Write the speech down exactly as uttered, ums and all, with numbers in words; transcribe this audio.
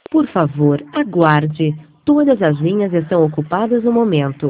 Por favor, aguarde. Todas as linhas estão ocupadas no momento.